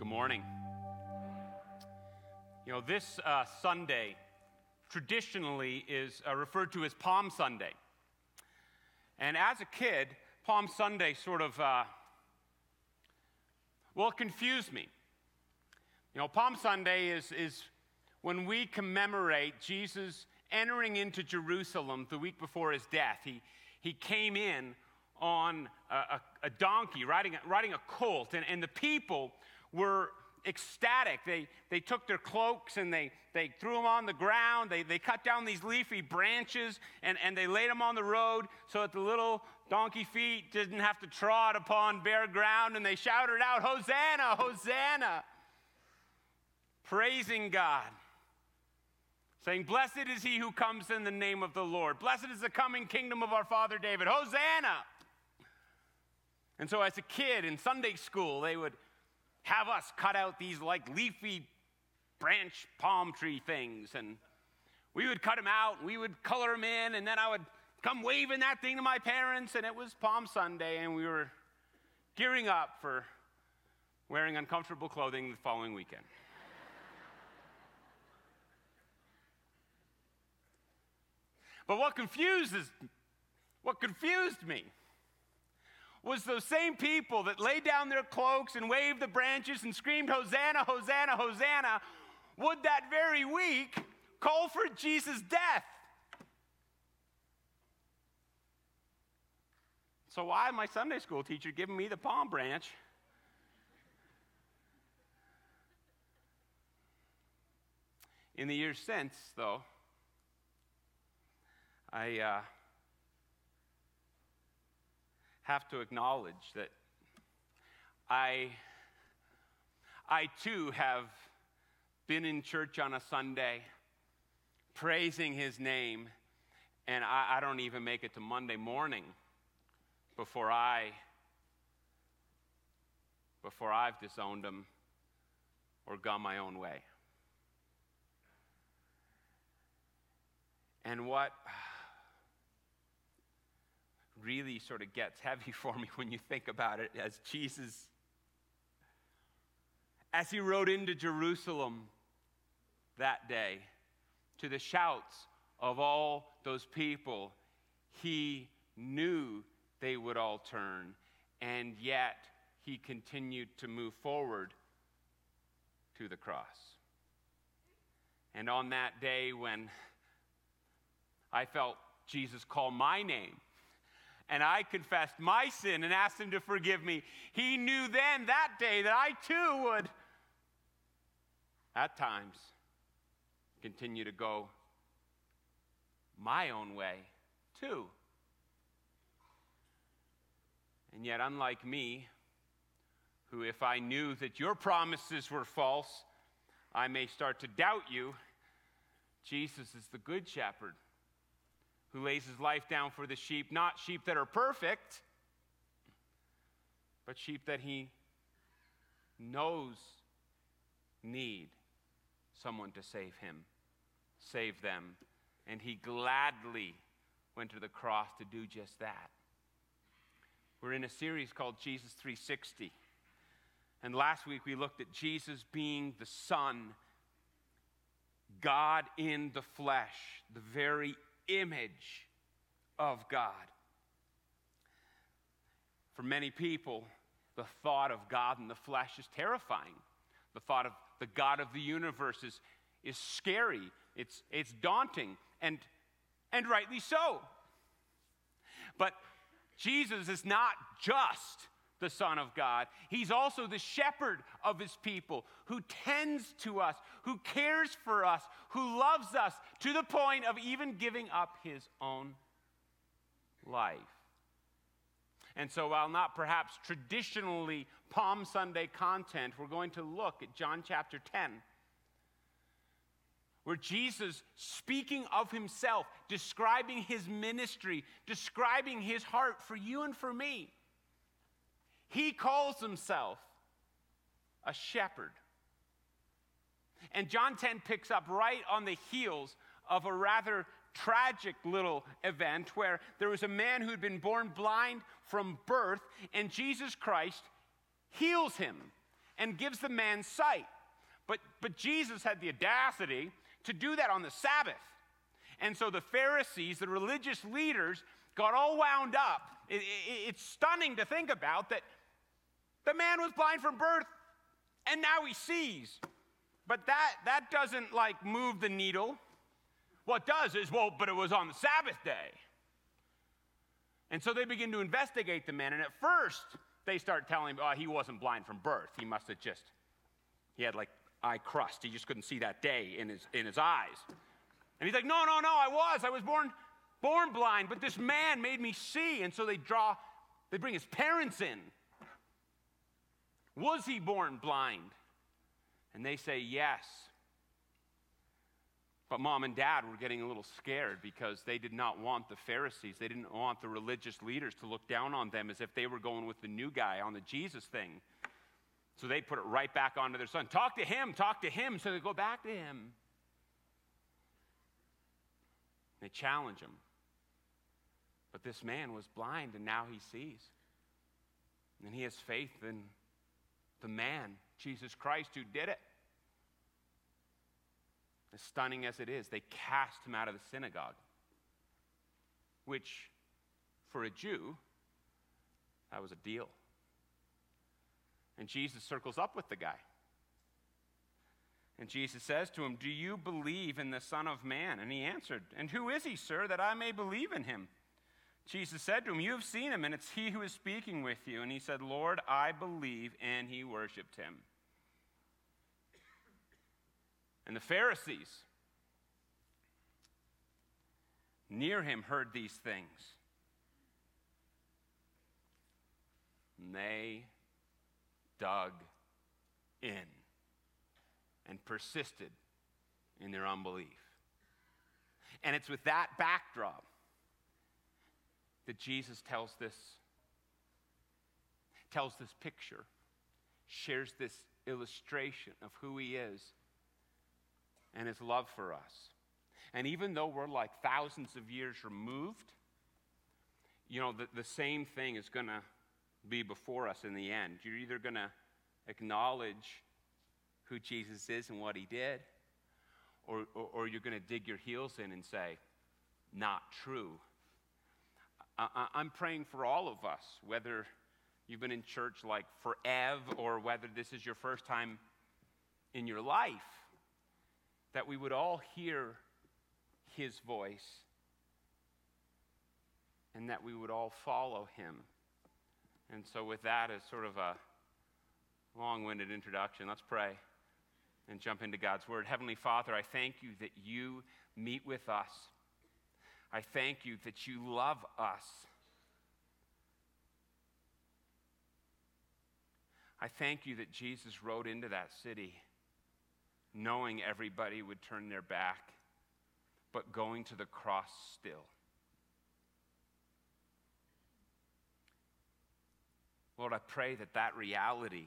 Good morning. This Sunday traditionally is referred to as Palm Sunday. And as a kid, Palm Sunday sort of, it confused me. Palm Sunday is when we commemorate Jesus entering into Jerusalem the week before his death. He came in on a donkey, riding a colt, and the people were ecstatic. They took their cloaks and they threw them on the ground. They cut down these leafy branches and they laid them on the road so that the little donkey feet didn't have to trod upon bare ground, and they shouted out, "Hosanna, Hosanna," praising God, saying, "Blessed is he who comes in the name of the Lord. Blessed is the coming kingdom of our father David. Hosanna." And so as a kid in Sunday school, they would have us cut out these leafy branch palm tree things, and we would cut them out, and we would color them in, and then I would come waving that thing to my parents, and it was Palm Sunday, and we were gearing up for wearing uncomfortable clothing the following weekend. But what confused me was those same people that laid down their cloaks and waved the branches and screamed, "Hosanna, Hosanna, Hosanna," would that very week call for Jesus' death. So why my Sunday school teacher giving me the palm branch? In the years since, though, I have to acknowledge that I too have been in church on a Sunday, praising his name, and I don't even make it to Monday morning before I've disowned him or gone my own way. And what really sort of gets heavy for me when you think about it, as Jesus, as he rode into Jerusalem that day, to the shouts of all those people, he knew they would all turn, and yet he continued to move forward to the cross. And on that day when I felt Jesus call my name, and I confessed my sin and asked him to forgive me, he knew then that day that I too would, at times, continue to go my own way too. And yet, unlike me, who, if I knew that your promises were false, I may start to doubt you, Jesus is the good shepherd who lays his life down for the sheep, not sheep that are perfect, but sheep that he knows need someone to save them. And he gladly went to the cross to do just that. We're in a series called Jesus 360. And last week we looked at Jesus being the Son, God in the flesh, the very image of God. For many people, the thought of God in the flesh is terrifying. The thought of the God of the universe is scary. It's daunting, and rightly so. But Jesus is not just the Son of God. He's also the shepherd of his people, who tends to us, who cares for us, who loves us to the point of even giving up his own life. And so while not perhaps traditionally Palm Sunday content, we're going to look at John chapter 10, where Jesus, speaking of himself, describing his ministry, describing his heart for you and for me, he calls himself a shepherd. And John 10 picks up right on the heels of a rather tragic little event where there was a man who'd been born blind from birth, and Jesus Christ heals him. and gives the man sight. But Jesus had the audacity to do that on the Sabbath. And so the Pharisees, the religious leaders, got all wound up. It's stunning to think about that the man was blind from birth, and now he sees. But that doesn't move the needle. What does is, but it was on the Sabbath day. And so they begin to investigate the man. And at first, they start telling him, he wasn't blind from birth. He must have he had eye crust. He just couldn't see that day in his eyes. And he's like, no, I was born blind, but this man made me see. And so they bring his parents in. Was he born blind? And they say yes. But mom and dad were getting a little scared because they did not want the Pharisees, they didn't want the religious leaders to look down on them as if they were going with the new guy on the Jesus thing. So they put it right back onto their son. Talk to him. So they go back to him. They challenge him. But this man was blind and now he sees. And he has faith in the man, Jesus Christ, who did it. As stunning as it is, they cast him out of the synagogue, which for a Jew, that was a deal. And Jesus circles up with the guy. And Jesus says to him, do you believe in the Son of Man? And he answered, and who is he, sir, that I may believe in him? Jesus said to him, you have seen him, and it's he who is speaking with you. And he said, Lord, I believe, and he worshiped him. And the Pharisees near him heard these things. And they dug in and persisted in their unbelief. And it's with that backdrop that Jesus tells this picture, shares this illustration of who he is and his love for us. And even though we're thousands of years removed, the same thing is going to be before us in the end. You're either going to acknowledge who Jesus is and what he did, or you're going to dig your heels in and say, not true. I'm praying for all of us, whether you've been in church forever or whether this is your first time in your life, that we would all hear his voice and that we would all follow him. And so with that as sort of a long-winded introduction, let's pray and jump into God's word. Heavenly Father, I thank you that you meet with us. I thank you that you love us. I thank you that Jesus rode into that city knowing everybody would turn their back, but going to the cross still. Lord, I pray that reality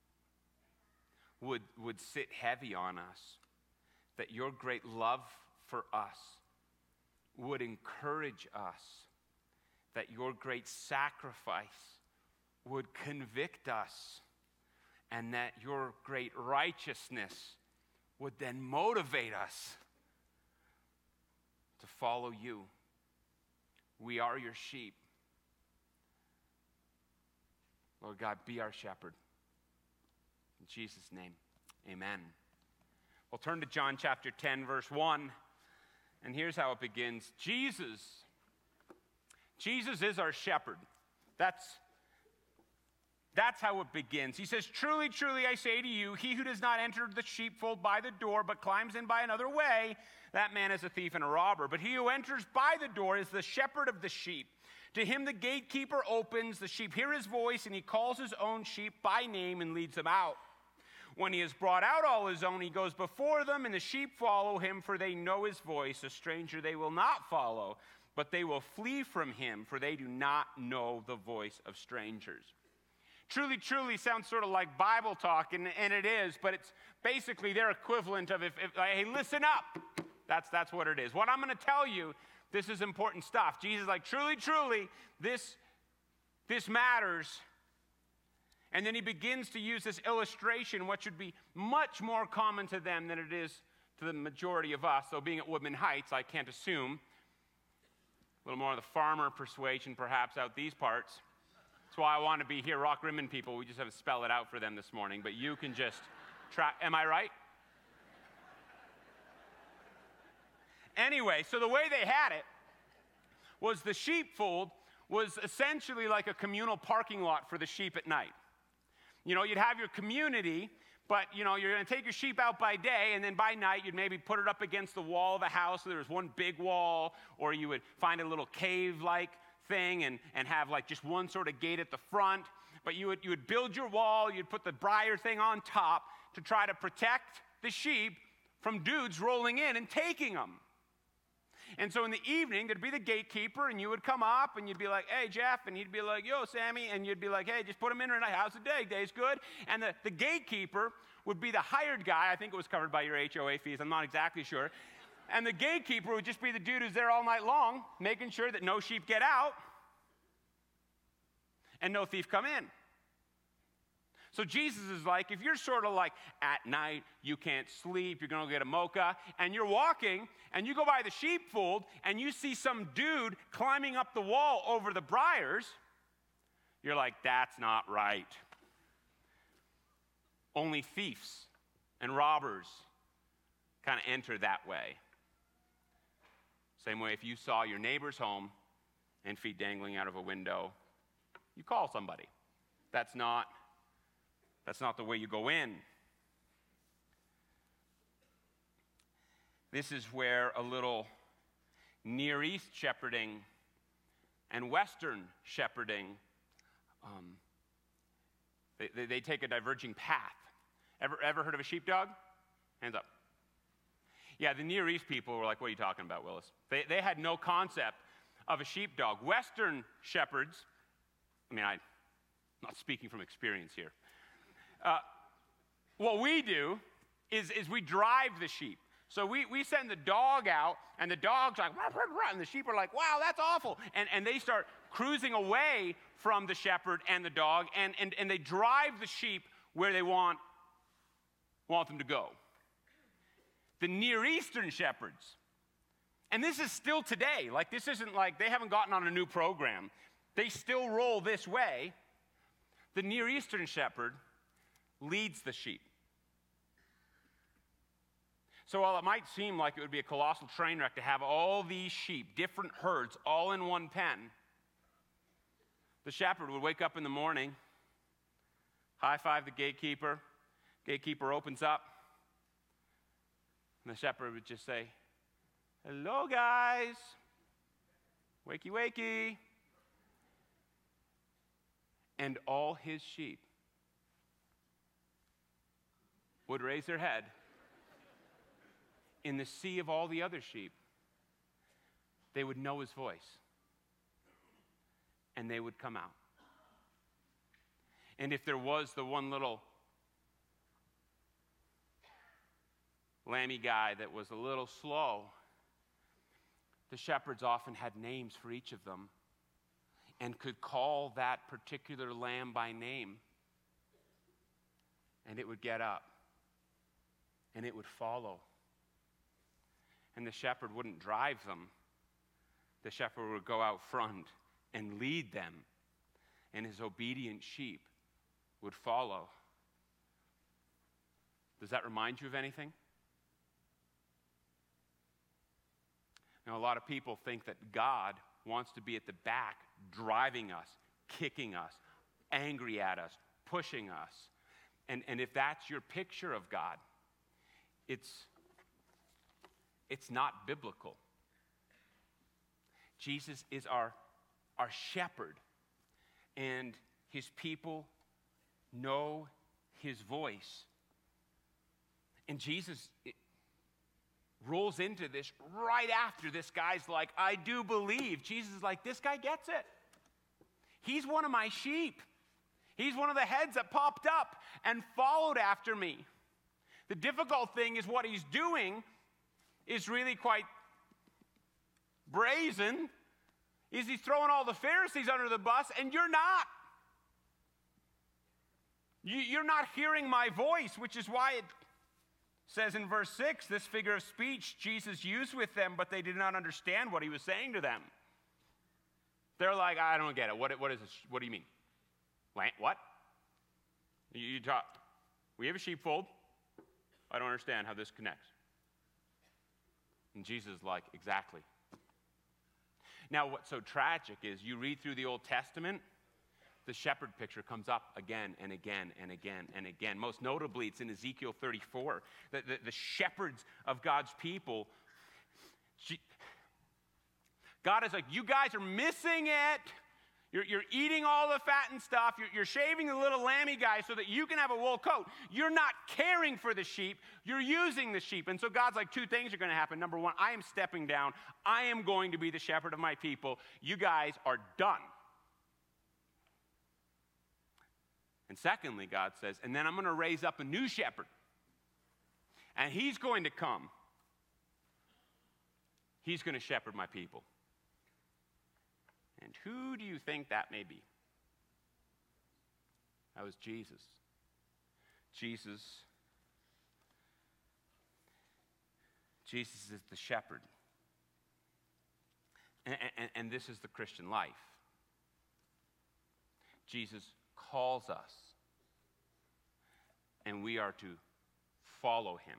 would sit heavy on us, that your great love for us would encourage us, that your great sacrifice would convict us, and that your great righteousness would then motivate us to follow you. We are your sheep. Lord God, be our shepherd. In Jesus' name, amen. We'll turn to John chapter 10, verse 1, and here's how it begins. Jesus is our shepherd. That's how it begins. He says, truly, truly, I say to you, he who does not enter the sheepfold by the door, but climbs in by another way, that man is a thief and a robber. But he who enters by the door is the shepherd of the sheep. To him the gatekeeper opens, the sheep hear his voice, and he calls his own sheep by name and leads them out. When he has brought out all his own, he goes before them, and the sheep follow him, for they know his voice. A stranger they will not follow, but they will flee from him, for they do not know the voice of strangers. Truly, truly sounds sort of like Bible talk, and it is, but it's basically their equivalent of hey, listen up. That's what it is. What I'm going to tell you, this is important stuff. Jesus is like, truly, truly, this matters. And then he begins to use this illustration, which would be much more common to them than it is to the majority of us. So being at Woodman Heights, I can't assume. A little more of the farmer persuasion, perhaps, out these parts. That's why I want to be here. Rock Rimmon people, we just have to spell it out for them this morning. But you can just try. Am I right? Anyway, so the way they had it was the sheepfold was essentially like a communal parking lot for the sheep at night. You know, you'd have your community, but, you know, you're going to take your sheep out by day, and then by night you'd maybe put it up against the wall of the house so there was one big wall, or you would find a little cave-like thing and have like just one sort of gate at the front. But you would build your wall, you'd put the briar thing on top to try to protect the sheep from dudes rolling in and taking them. And so in the evening, there'd be the gatekeeper, and you would come up, and you'd be like, hey, Jeff, and he'd be like, yo, Sammy, and you'd be like, hey, just put him in tonight. How's the day? Day's good. And the gatekeeper would be the hired guy. I think it was covered by your HOA fees. I'm not exactly sure. And the gatekeeper would just be the dude who's there all night long, making sure that no sheep get out and no thief come in. So Jesus is like, if you're sort of like at night, you can't sleep, you're going to get a mocha, and you're walking, and you go by the sheepfold, and you see some dude climbing up the wall over the briars, you're like, that's not right. Only thieves and robbers kind of enter that way. Same way if you saw your neighbor's home and feet dangling out of a window, you call somebody. That's not the way you go in. This is where a little Near East shepherding and Western shepherding, they take a diverging path. Ever heard of a sheepdog? Hands up. Yeah, the Near East people were like, what are you talking about, Willis? They had no concept of a sheepdog. Western shepherds, I'm not speaking from experience here. What we do is we drive the sheep. So we send the dog out, and the dog's like, rah, rah, rah, and the sheep are like, wow, that's awful. And they start cruising away from the shepherd and the dog, and they drive the sheep where they want them to go. The Near Eastern shepherds, and this is still today, like this isn't like they haven't gotten on a new program. They still roll this way. The Near Eastern shepherd leads the sheep. So while it might seem like it would be a colossal train wreck to have all these sheep, different herds, all in one pen, the shepherd would wake up in the morning, high-five the gatekeeper. Gatekeeper opens up, and the shepherd would just say, hello, guys. Wakey, wakey. And all his sheep would raise their head in the sea of all the other sheep. They would know his voice, and they would come out. And if there was the one little lammy guy that was a little slow, the shepherds often had names for each of them and could call that particular lamb by name, and it would get up and it would follow. And the shepherd wouldn't drive them. The shepherd would go out front and lead them, and his obedient sheep would follow. Does that remind you of anything? Now, a lot of people think that God wants to be at the back, driving us, kicking us, angry at us, pushing us. And if that's your picture of God, it's not biblical. Jesus is our shepherd, and his people know his voice. And Jesus rolls into this right after this guy's like, I do believe. Jesus is like, this guy gets it. He's one of my sheep. He's one of the heads that popped up and followed after me. The difficult thing is what he's doing is really quite brazen. Is he's throwing all the Pharisees under the bus, and you're not. You're not hearing my voice, which is why it says in verse 6, this figure of speech Jesus used with them, but they did not understand what he was saying to them. They're like, I don't get it. What is this? What do you mean? What? You talk. We have a sheepfold. I don't understand how this connects. And Jesus is like, exactly. Now, what's so tragic is you read through the Old Testament, the shepherd picture comes up again and again and again and again. Most notably, it's in Ezekiel 34. The shepherds of God's people, God is like, you guys are missing it. You're eating all the fat and stuff. You're shaving the little lammy guy so that you can have a wool coat. You're not caring for the sheep. You're using the sheep. And so God's like, two things are going to happen. Number one, I am stepping down. I am going to be the shepherd of my people. You guys are done. And secondly, God says, and then I'm going to raise up a new shepherd. And he's going to come. He's going to shepherd my people. And who do you think that may be? That was Jesus. Jesus is the shepherd. And this is the Christian life. Jesus calls us, and we are to follow him.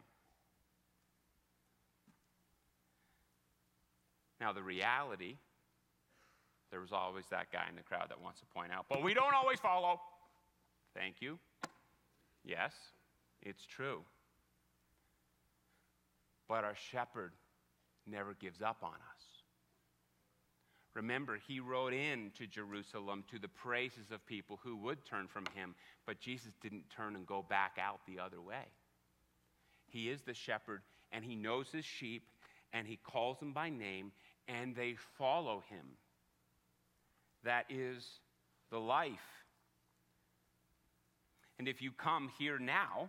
Now, the reality, there was always that guy in the crowd that wants to point out, but we don't always follow. Thank you. Yes, it's true. But our shepherd never gives up on us. Remember, he rode into Jerusalem to the praises of people who would turn from him, but Jesus didn't turn and go back out the other way. He is the shepherd, and he knows his sheep, and he calls them by name, and they follow him. That is the life. And if you come here now,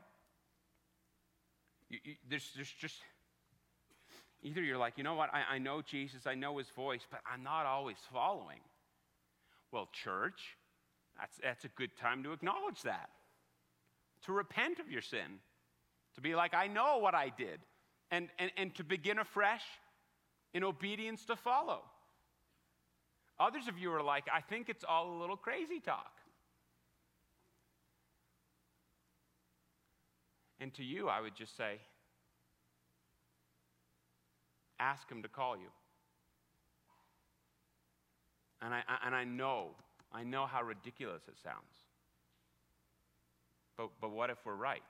there's just, either you're like, you know what, I know Jesus, I know his voice, but I'm not always following. Well, church, that's a good time to acknowledge that. To repent of your sin. To be like, I know what I did. And to begin afresh in obedience to follow. Others of you are like, I think it's all a little crazy talk. And to you, I would just say, ask him to call you. And I know how ridiculous it sounds. But what if we're right?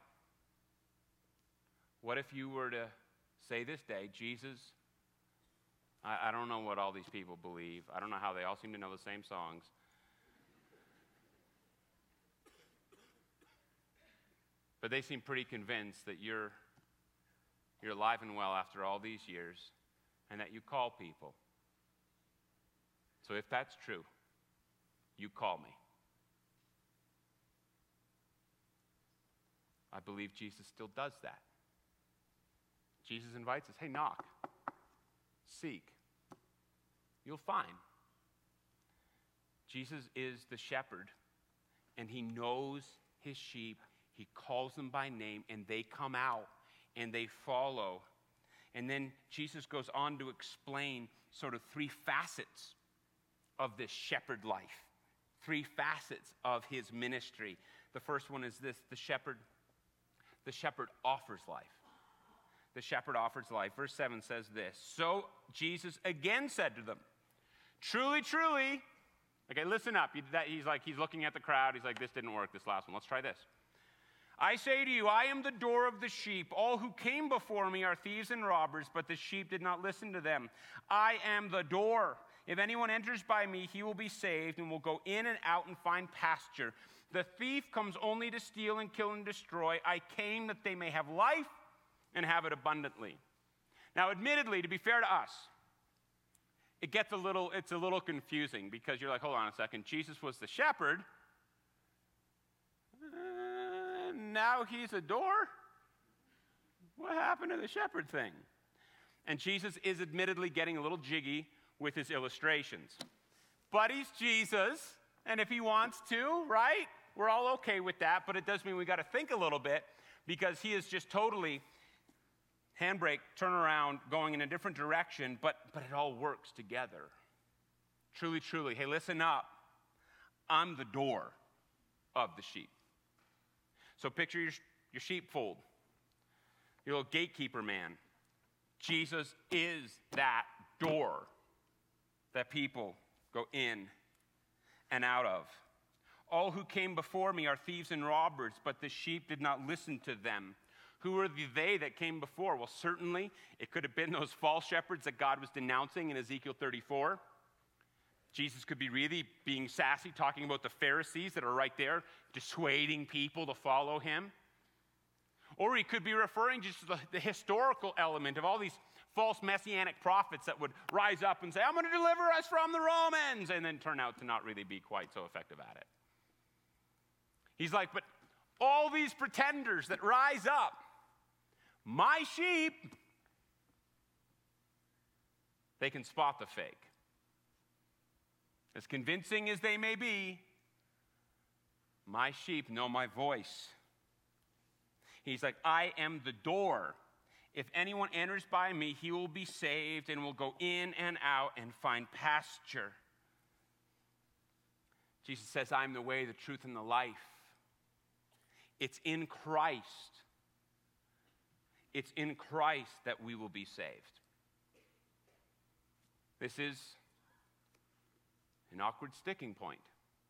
What if you were to say this day, Jesus, I don't know what all these people believe. I don't know how they all seem to know the same songs. But they seem pretty convinced that you're alive and well after all these years and that you call people. So if that's true, you call me. I believe Jesus still does that. Jesus invites us, hey, knock, seek, you'll find. Jesus is the shepherd, and he knows his sheep. He calls them by name, and they come out, and they follow. And then Jesus goes on to explain sort of three facets of this shepherd life, three facets of his ministry. The first one is this: the shepherd offers life. The shepherd offers life. Verse 7 says this: so Jesus again said to them, truly, truly. Okay, listen up. He's looking at the crowd. He's like, this didn't work, this last one. Let's try this. I say to you, I am the door of the sheep. All who came before me are thieves and robbers, but the sheep did not listen to them. I am the door. If anyone enters by me, he will be saved and will go in and out and find pasture. The thief comes only to steal and kill and destroy. I came that they may have life and have it abundantly. Now, admittedly, to be fair to us, it's a little confusing because you're like, hold on a second, Jesus was the shepherd. Now he's a door? What happened to the shepherd thing? And Jesus is admittedly getting a little jiggy with his illustrations. But he's Jesus, and if he wants to, right? we're all okay with that, but it does mean we got to think a little bit, because he is just totally handbrake, turn around, going in a different direction, but it all works together. Truly, truly. Hey, listen up. I'm the door of the sheep. So picture your sheepfold, your little gatekeeper man. Jesus is that door that people go in and out of. All who came before me are thieves and robbers, but the sheep did not listen to them. Who are they that came before? Well, certainly it could have been those false shepherds that God was denouncing in Ezekiel 34. Jesus could be really being sassy, talking about the Pharisees that are right there, dissuading people to follow him. Or he could be referring just to the historical element of all these false messianic prophets that would rise up and say, I'm going to deliver us from the Romans, and then turn out to not really be quite so effective at it. He's like, but all these pretenders that rise up, my sheep, they can spot the fake. As convincing as they may be, my sheep know my voice. He's like, I am the door. If anyone enters by me, he will be saved and will go in and out and find pasture. Jesus says, I'm the way, the truth, and the life. It's in Christ. It's in Christ that we will be saved. This is an awkward sticking point,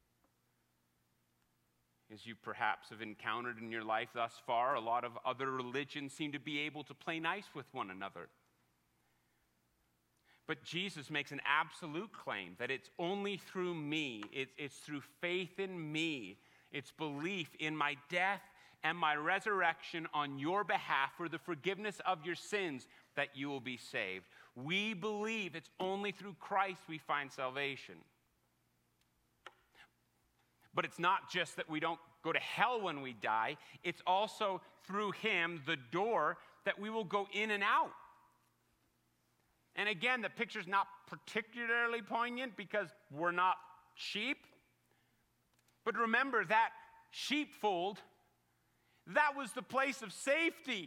as you perhaps have encountered in your life thus far. A lot of other religions seem to be able to play nice with one another. But Jesus makes an absolute claim that it's only through me, it's through faith in me, it's belief in my death and my resurrection on your behalf for the forgiveness of your sins that you will be saved. We believe it's only through Christ we find salvation. But it's not just that we don't go to hell when we die. It's also through him, the door, that we will go in and out. And again, the picture's not particularly poignant because we're not sheep. But remember, that sheepfold, that was the place of safety.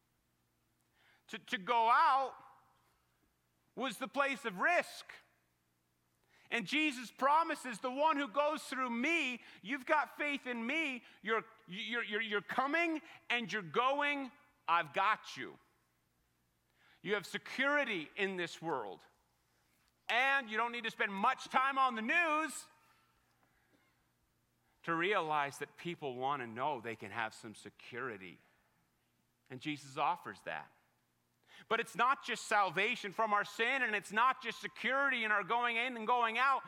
To go out was the place of risk. And Jesus promises, the one who goes through me, you've got faith in me, you're coming and you're going, I've got you. You have security in this world. And you don't need to spend much time on the news to realize that people want to know they can have some security. And Jesus offers that. But it's not just salvation from our sin, and it's not just security in our going in and going out.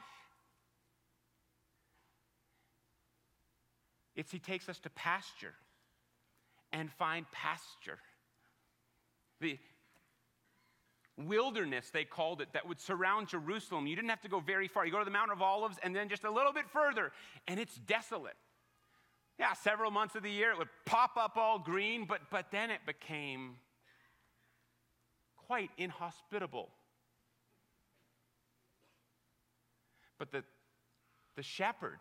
It's he takes us to pasture and find pasture. The wilderness, they called it, that would surround Jerusalem. You didn't have to go very far. You go to the Mount of Olives and then just a little bit further, and it's desolate. Yeah, several months of the year it would pop up all green, but then it became quite inhospitable. But the shepherd,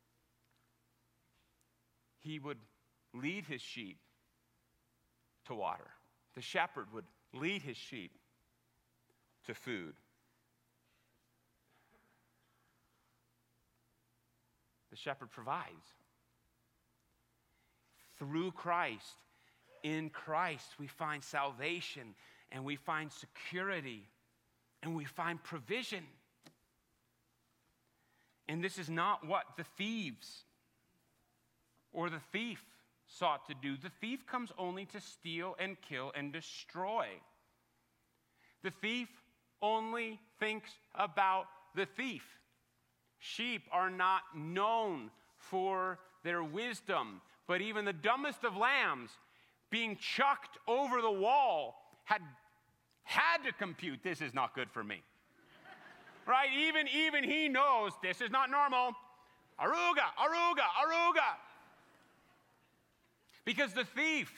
he would lead his sheep to water. The shepherd would lead his sheep to food. The shepherd provides. Through Christ, in Christ, we find salvation, and we find security, and we find provision. And this is not what the thieves or the thief sought to do. The thief comes only to steal and kill and destroy. The thief only thinks about the thief. Sheep are not known for their wisdom, but even the dumbest of lambs being chucked over the wall had to compute, this is not good for me. Right? Even he knows this is not normal. Aruga, aruga, aruga. Because the thief,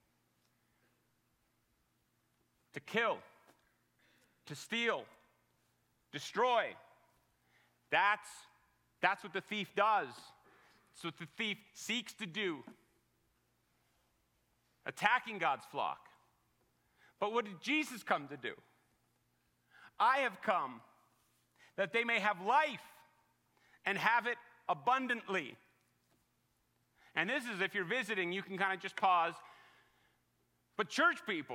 to kill, to steal, destroy, that's what the thief does. It's what the thief seeks to do, attacking God's flock. But what did Jesus come to do? I have come that they may have life and have it abundantly. And this is, if you're visiting, you can kind of just pause. But church people,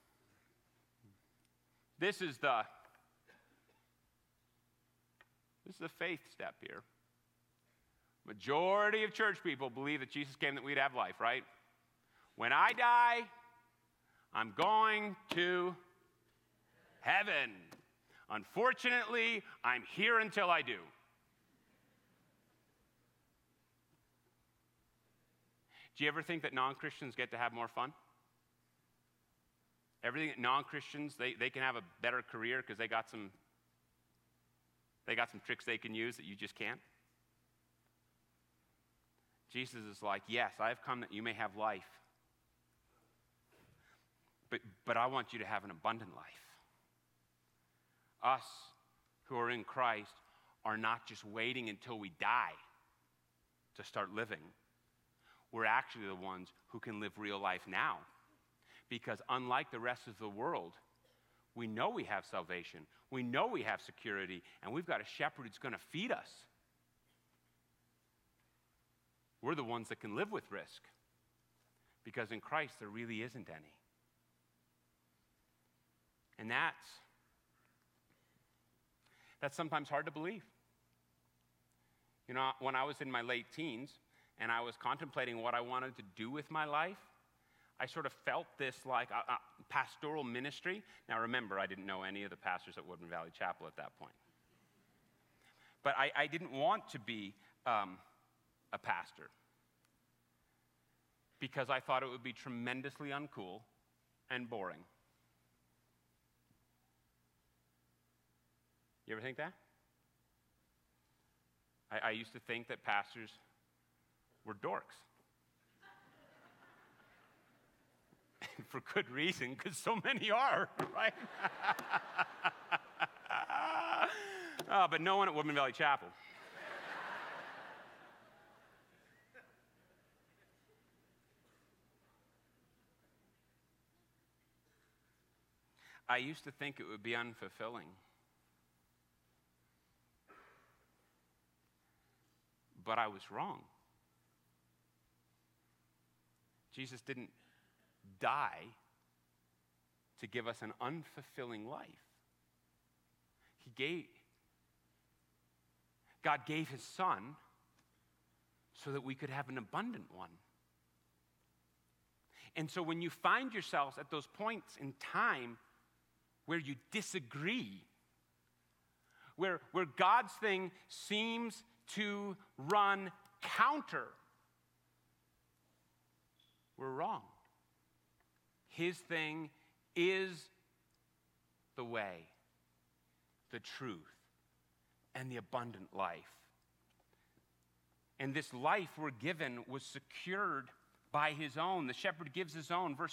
this is the faith step here. Majority of church people believe that Jesus came that we'd have life, right? When I die, I'm going to heaven. Unfortunately, I'm here until I do. Do you ever think that non-Christians get to have more fun? Everything non-Christians, they can have a better career because they got some tricks they can use that you just can't. Jesus is like, yes, I have come that you may have life. But I want you to have an abundant life. Us who are in Christ are not just waiting until we die to start living. We're actually the ones who can live real life now. Because unlike the rest of the world, we know we have salvation. We know we have security. And we've got a shepherd who's going to feed us. We're the ones that can live with risk. Because in Christ, there really isn't any. And that's sometimes hard to believe. You know, when I was in my late teens and I was contemplating what I wanted to do with my life, I sort of felt this like a pastoral ministry. Now remember, I didn't know any of the pastors at Woodman Valley Chapel at that point. But I didn't want to be a pastor because I thought it would be tremendously uncool and boring. You ever think that? I used to think that pastors were dorks. For good reason, because so many are, right? But no one at Woodman Valley Chapel. I used to think it would be unfulfilling. But I was wrong. Jesus didn't die to give us an unfulfilling life. God gave his son so that we could have an abundant one. And so when you find yourselves at those points in time where you disagree, where God's thing seems to run counter, we're wrong. His thing is the way, the truth, and the abundant life. And this life we're given was secured by his own. The shepherd gives his own. Verse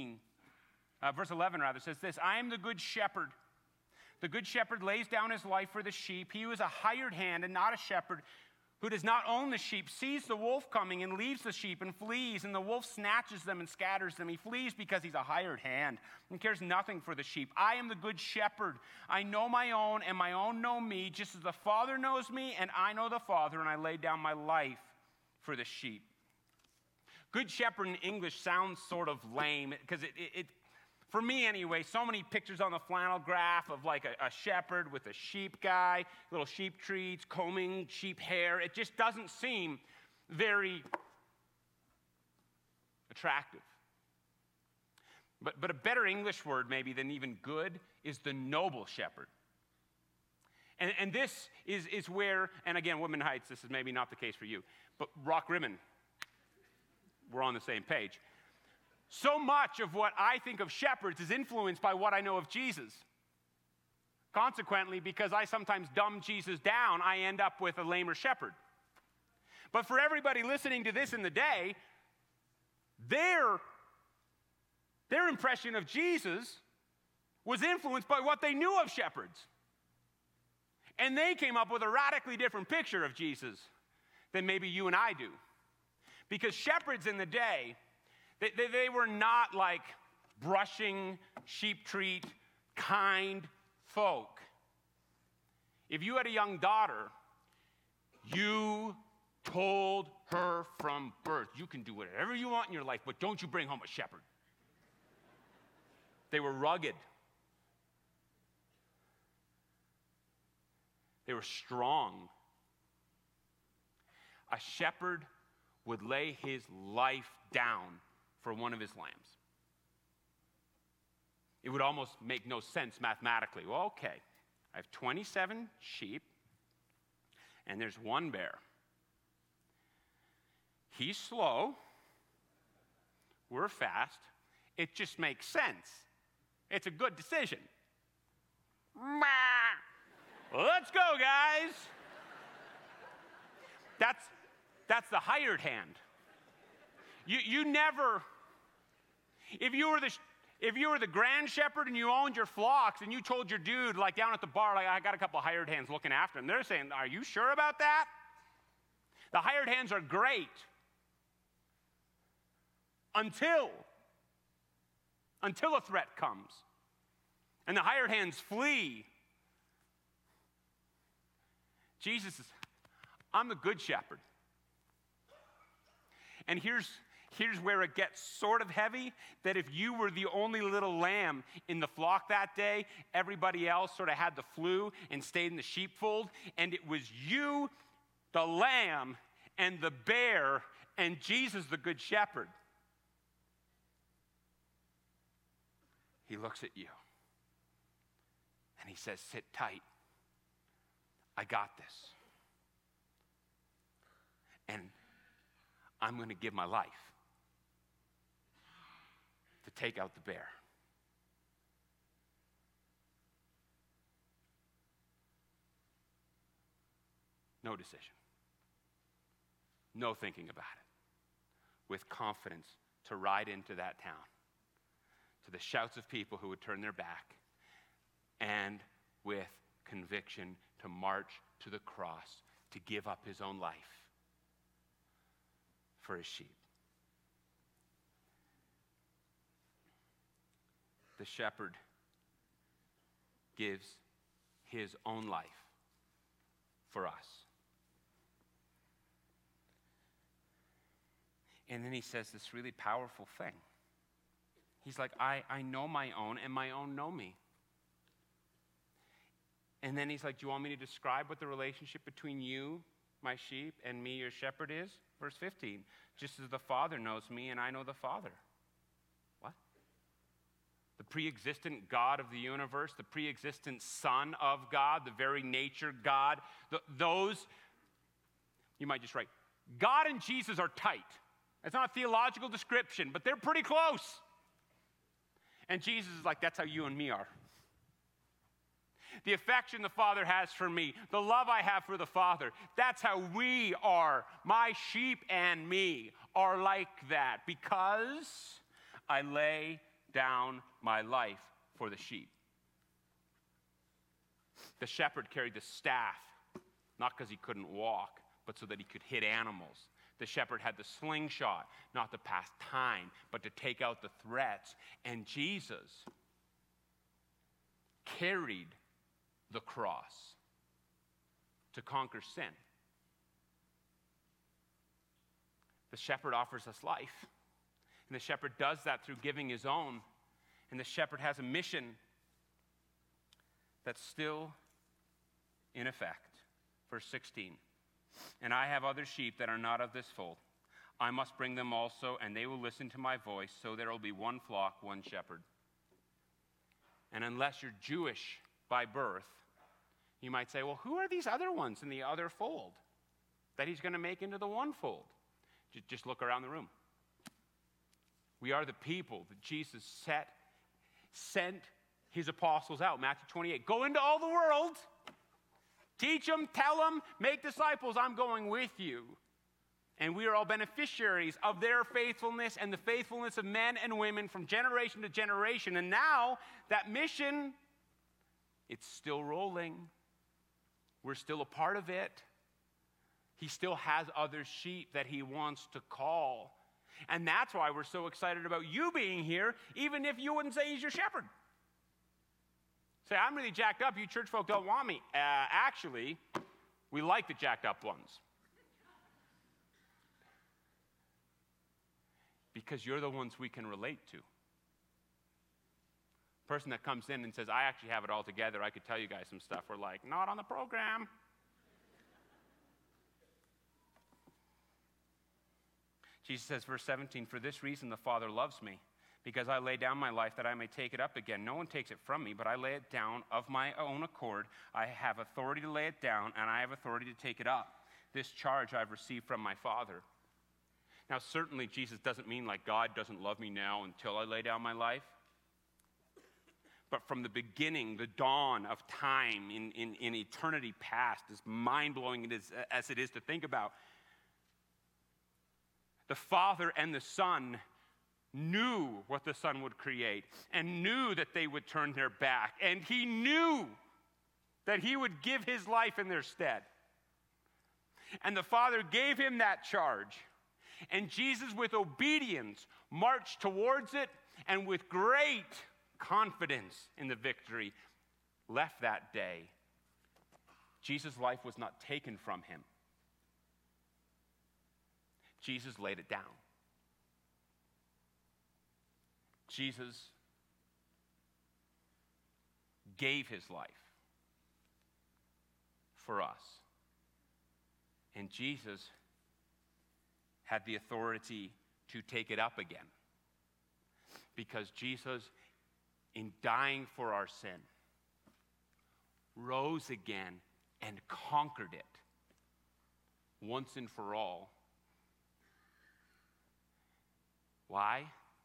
11 says this, I am the good shepherd. The good shepherd lays down his life for the sheep. He who is a hired hand and not a shepherd, who does not own the sheep, sees the wolf coming and leaves the sheep and flees, and the wolf snatches them and scatters them. He flees because he's a hired hand and cares nothing for the sheep. I am the good shepherd. I know my own, and my own know me, just as the Father knows me, and I know the Father, and I lay down my life for the sheep. Good shepherd in English sounds sort of lame, because it for me anyway, so many pictures on the flannel graph of like a shepherd with a sheep guy, little sheep treats, combing sheep hair. It just doesn't seem very attractive. But a better English word maybe than even good is the noble shepherd. And this is where, and again, Woodman Heights, this is maybe not the case for you, but Rock Rimmon, we're on the same page. So much of what I think of shepherds is influenced by what I know of Jesus. Consequently, because I sometimes dumb Jesus down, I end up with a lamer shepherd. But for everybody listening to this in the day, their impression of Jesus was influenced by what they knew of shepherds. And they came up with a radically different picture of Jesus than maybe you and I do. Because shepherds in the day, they were not like brushing, sheep treat, kind folk. If you had a young daughter, you told her from birth, you can do whatever you want in your life, but don't you bring home a shepherd. They were rugged. They were strong. A shepherd would lay his life down for one of his lambs. It would almost make no sense mathematically. Well, okay, I have 27 sheep, and there's one bear. He's slow. We're fast. It just makes sense. It's a good decision. Let's go, guys. That's the hired hand. You never, if you were the grand shepherd and you owned your flocks and you told your dude, like down at the bar, like, I got a couple of hired hands looking after them, they're saying, are you sure about that? The hired hands are great until a threat comes and the hired hands flee. Jesus says, I'm the good shepherd. And here's where it gets sort of heavy, that if you were the only little lamb in the flock that day, everybody else sort of had the flu and stayed in the sheepfold, and it was you, the lamb, and the bear, and Jesus, the good shepherd. He looks at you, and he says, sit tight. I got this. And I'm going to give my life to take out the bear. No decision. No thinking about it. With confidence to ride into that town, to the shouts of people who would turn their back, and with conviction to march to the cross, to give up his own life for his sheep. The shepherd gives his own life for us. And then he says this really powerful thing. He's like, I know my own, and my own know me. And then he's like, do you want me to describe what the relationship between you, my sheep, and me, your shepherd, is? Verse 15, just as the Father knows me and I know the Father. What? The pre-existent God of the universe, the pre-existent Son of God, the very nature God, those, you might just write, God and Jesus are tight. It's not a theological description, but they're pretty close. And Jesus is like, that's how you and me are. The affection the Father has for me, the love I have for the Father, that's how we are. My sheep and me are like that because I lay down my life for the sheep. The shepherd carried the staff, not because he couldn't walk, but so that he could hit animals. The shepherd had the slingshot, not to pass time, but to take out the threats. And Jesus carried the cross to conquer sin. The shepherd offers us life. And the shepherd does that through giving his own. And the shepherd has a mission that's still in effect. Verse 16. And I have other sheep that are not of this fold. I must bring them also, and they will listen to my voice, so there will be one flock, one shepherd. And unless you're Jewish by birth, you might say, well, who are these other ones in the other fold that he's going to make into the one fold? Just look around the room. We are the people that Jesus sent his apostles out. Matthew 28. Go into all the world. Teach them, tell them, make disciples. I'm going with you. And we are all beneficiaries of their faithfulness and the faithfulness of men and women from generation to generation. And now that mission, it's still rolling. We're still a part of it. He still has other sheep that he wants to call. And that's why we're so excited about you being here, even if you wouldn't say he's your shepherd. Say, I'm really jacked up. You church folk don't want me. Actually, we like the jacked up ones. Because you're the ones we can relate to. Person that comes in and says, I actually have it all together. I could tell you guys some stuff. We're like, not on the program. Jesus says, verse 17, for this reason the Father loves me, because I lay down my life that I may take it up again. No one takes it from me, but I lay it down of my own accord. I have authority to lay it down, and I have authority to take it up. This charge I've received from my Father. Now, certainly Jesus doesn't mean like God doesn't love me now until I lay down my life. But from the beginning, the dawn of time in eternity past, as mind-blowing as it is to think about, the Father and the Son knew what the Son would create and knew that they would turn their back. And he knew that he would give his life in their stead. And the Father gave him that charge. And Jesus, with obedience, marched towards it, and with great confidence in the victory, left that day. Jesus' life was not taken from him. Jesus laid it down. Jesus gave his life for us. And Jesus had the authority to take it up again. Because Jesus, in dying for our sin, rose again and conquered it once and for all. Why?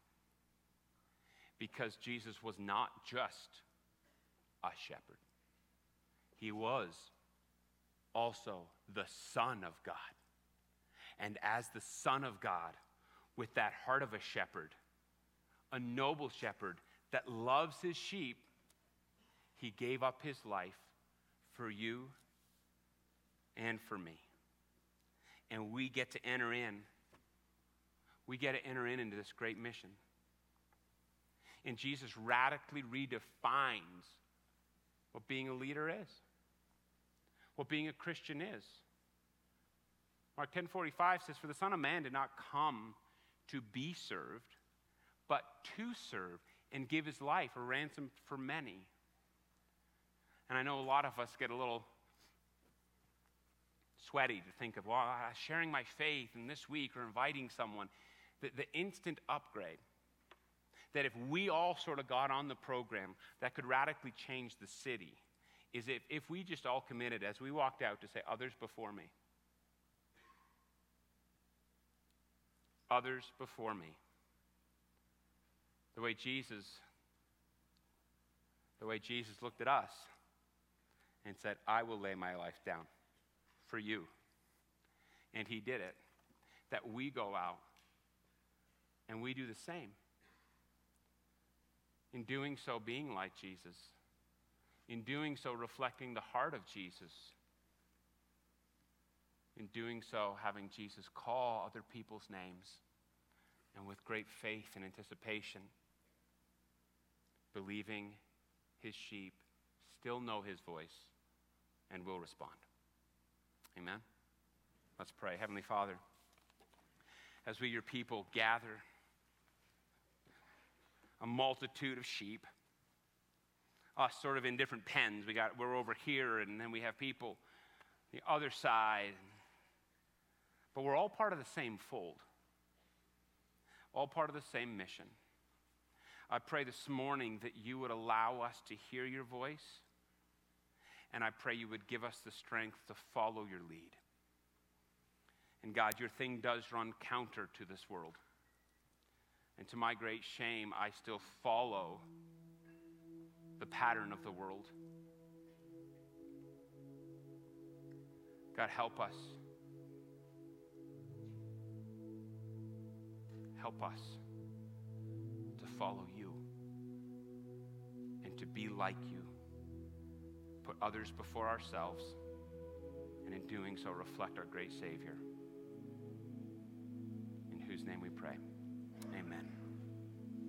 Because Jesus was not just a shepherd. He was also the Son of God. And as the Son of God, with that heart of a shepherd, a noble shepherd that loves his sheep, he gave up his life for you and for me. And we get to enter in. We get to enter into this great mission. And Jesus radically redefines what being a leader is, what being a Christian is. Mark 10:45 says, for the Son of Man did not come to be served, but to serve and give his life a ransom for many. And I know a lot of us get a little sweaty to think of, well, sharing my faith in this week or inviting someone. The instant upgrade, that if we all sort of got on the program, that could radically change the city, is if we just all committed as we walked out to say, others before me. Others before me. The way Jesus looked at us and said, I will lay my life down for you. And he did it. That we go out and we do the same. In doing so, being like Jesus. In doing so, reflecting the heart of Jesus. In doing so, having Jesus call other people's names. And with great faith and anticipation, believing his sheep still know his voice and will respond. Amen? Let's pray. Heavenly Father, as we, your people, gather a multitude of sheep, us sort of in different pens. We're over here, and then we have people the other side. But we're all part of the same fold. All part of the same mission. I pray this morning that you would allow us to hear your voice, and I pray you would give us the strength to follow your lead. And God, your thing does run counter to this world. And to my great shame, I still follow the pattern of the world. God, help us. Help us to follow you and to be like you. Put others before ourselves and in doing so reflect our great Savior, in whose name we pray.